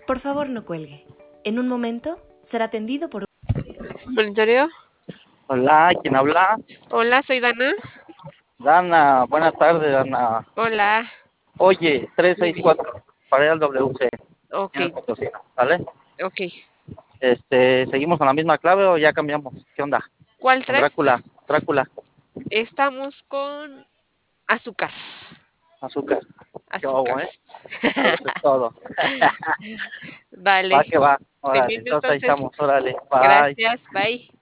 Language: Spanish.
Por favor, no cuelgue. En un momento será atendido por... ¿Monitorio? Hola, ¿quién habla? Hola, soy Dana. Dana, buenas tardes, Dana. Hola. Oye, Dime. 364 para ir al WC, Ok, en el Potosí, ¿vale? ok. ¿Seguimos con la misma clave o ya cambiamos? ¿Qué onda? ¿Cuál Con traes? Drácula, Estamos con azúcar. azúcar. ¿Qué Azúcar. hago, Eso es todo. Va Vale. que va, Te órale, envío entonces ahí entonces. estamos, órale, bye. Gracias. Bye.